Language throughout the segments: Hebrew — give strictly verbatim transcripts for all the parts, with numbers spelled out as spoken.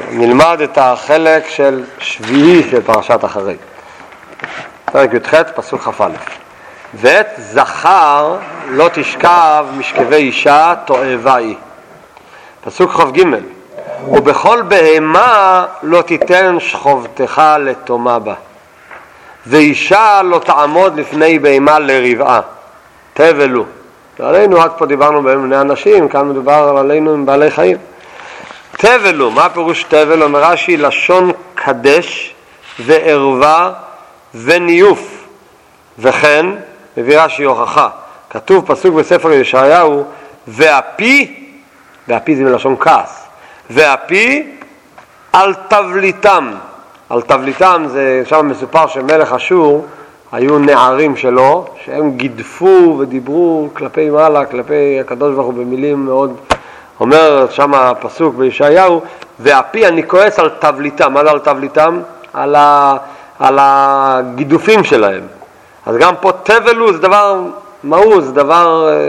נלמד את החלק של שביעי של פרשת אחרי. פרק י"ח פסוק כ"א. ואת זכר לא תשכב משכבי אישה תועבה היא. פסוק כ"ג. ובכל בהמה לא תיתן שכבתך לתומה בה. ואישה לא תעמוד לפני בהמה לרבעה. תבלו. עלינו עד פה דיברנו בני אנשים, כאן מדובר עלינו עם בעלי חיים. תבלו, מה פירוש תבלו? אומר רש"י, לשון קדש וערווה וניוף. וכן, מביא רש"י הוכחה. כתוב פסוק בספר ישעיהו, והפי, והפי זה מלשון כעס, והפי על תבליתם. על תבליתם זה, שם מסופר שמלך אשור, היו נערים שלו, שהם גידפו ודיברו כלפי מעלה, כלפי הקדוש ברוך הוא במילים מאוד, אומר שם הפסוק בישעיהו, והפי אני כועס על תבליתם. מה זה על תבליתם? על, ה, על הגידופים שלהם. אז גם פה תבלו זה דבר מעוז, זה דבר אה,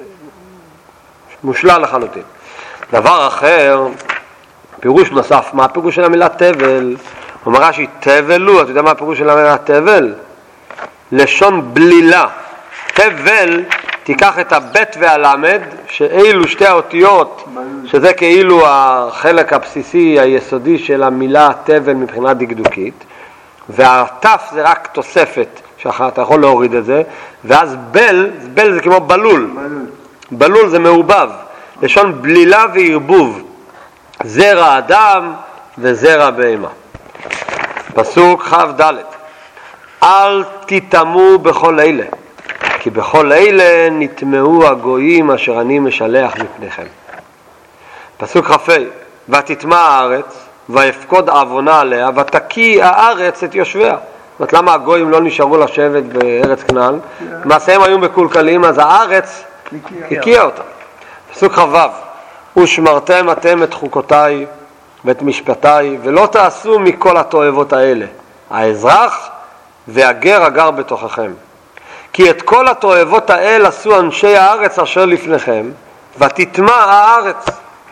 מושלל לחלוטין. דבר אחר, פירוש נוסף, מה הפירוש של המילה תבל? אומר רש"י, תבלו, אתה יודע מה הפירוש של המילה תבל? לשון בלילה. תבל, תיקח את הבית והלמד, שאילו שתי האותיות, שזה כאילו החלק הבסיסי, היסודי של המילה תבל מבחינה דקדוקית, והתף זה רק תוספת, שאתה יכול להוריד את זה, ואז בל, בל זה כמו בלול. בלול זה מעובב, לשון בלילה וערבוב, זרע אדם וזרע בהמה. פסוק כ"ד. אל תטמאו בכל אלה, כי בכל אלה נטמאו הגויים אשר אני משלח מפניכם. פסוק כ"ה. ותטמא הארץ ויפקוד עוונה עליה ותקיא הארץ את יושביה. זאת אומרת, למה הגויים לא נשארו לשבת בארץ כנען? מעשיהם היו מקולקלים, אז הארץ הקיאה אותם. פסוק כ"ו. ושמרתם אתם את חוקותיי ואת משפטיי, ולא תעשו מכל התועבות האלה, האזרח והגר הגר בתוככם. כי את כל התועבות האלה עשו אנשי הארץ אשר לפניכם, ותטמא הארץ.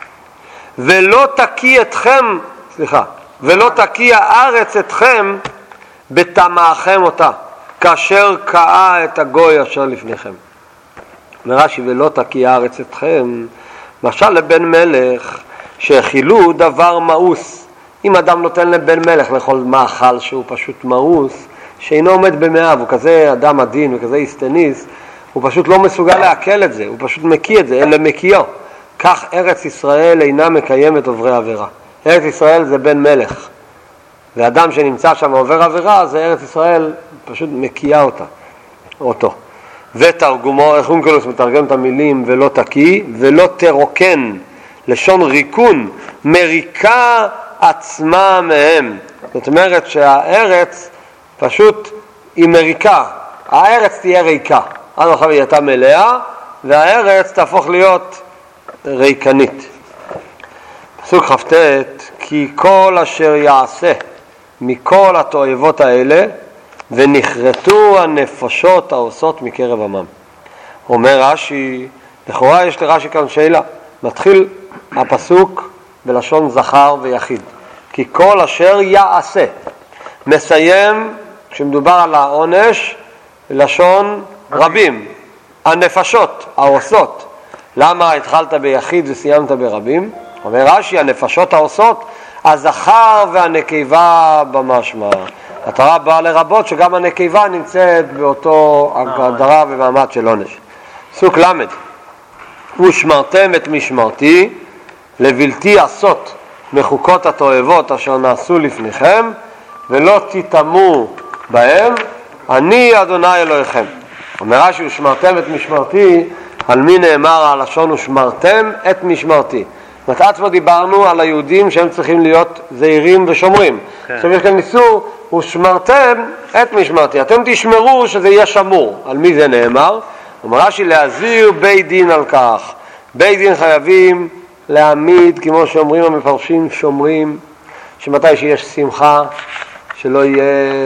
ולא תקיא אתכם, סליחה, ולא תקיא הארץ אתכם בטמאכם אותה, כאשר קאה את הגוי אשר לפניכם. מרש"י, ולא תקיא הארץ אתכם, משל לבן מלך שהכילו דבר מאוס. אם אדם נותן לבן מלך לאכול מאכל שהוא פשוט מאוס, שאינו עומד במאיו, הוא כזה אדם עדין וכזה היסטניס, הוא פשוט לא מסוגל לעכל את זה, הוא פשוט מקיא את זה, אין למקיאו. כך ארץ ישראל אינה מקיימת עוברי עבירה. ארץ ישראל זה בן מלך, ואדם שנמצא שם עובר עבירה, זה ארץ ישראל פשוט מקיאה אותה, אותו. ותרגומו, איך אונקלוס מתרגם את המילים ולא תקיא, ולא תרוקן, לשון ריקון, מריקה עצמה מהם. זאת אומרת שהארץ פשוט היא מריקה, הארץ תהיה ריקה. עד עכשיו היא הייתה מלאה, והארץ תהפוך להיות ריקנית. פסוק כ"ט. כי כל אשר יעשה מכל התועבות האלה, ונחרטו הנפשות העושות מקרב עמם. אומר רש"י, לכאורה יש לרש"י כאן שאלה. מתחיל הפסוק בלשון זכר ויחיד. כי כל אשר יעשה. מסיים, כשמדובר על העונש, לשון רבים. הנפשות העושות. למה התחלת ביחיד וסיימת ברבים? אומר רש"י, הנפשות העושות, הזכר והנקבה במשמע. התורה באה לרבות שגם הנקבה נמצאת באותו הגדרה ומעמד של עונש. פסוק למד. ושמרתם את משמרתי לבלתי עשות מחוקות התועבות אשר נעשו לפניכם, ולא תטמאו בהם, אני אדוני אלוהיכם. אומר רש"י, ושמרתם את משמרתי, על מי נאמר הלשון ושמרתם את משמרתי? זאת אומרת, עצמו דיברנו על היהודים שהם צריכים להיות זהירים ושומרים. עכשיו יש כאן ניסור, ושמרתם את משמרתי. אתם תשמרו שזה יהיה שמור. על מי זה נאמר? אומר רש"י, להזהיר בית דין על כך. בית דין חייבים להעמיד, כמו שאומרים המפרשים, שומרים, שמתי שיש שמחה, שלא יהיה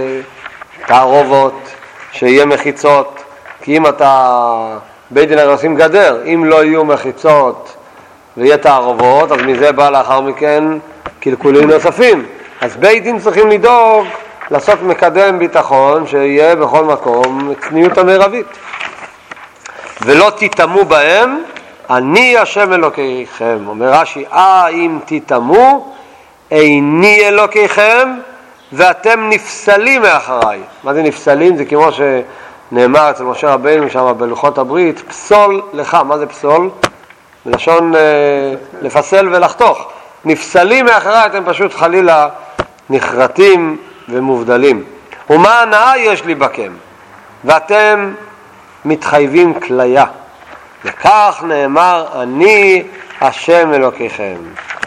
תערובות, שיהיה מחיצות. כי אם אתה, בית דין הרי עושים גדר, אם לא יהיו מחיצות ויהיה תערובות, אז מזה בא לאחר מכן קלקולים נוספים. אז בית דין צריכים לדאוג לעשות מקדם ביטחון שיהיה בכל מקום צניעות המרבית. ולא תתאמו בהם, אני השם אלוקיכם. אומר רש"י, אה אם תתאמו, איני אלוקיכם ואתם נפסלים מאחריי. מה זה נפסלים? זה כמו שנאמר אצל משה רבינו שם בלוחות הברית, פסול לך. מה זה פסול? בלשון אה, לפסל ולחתוך. נפסלים מאחריי, אתם פשוט חלילה נחרטים ומובדלים. ומה הנאה יש לי בכם? ואתם מתחייבים כליה. וכך נאמר, אני השם אלוקיכם.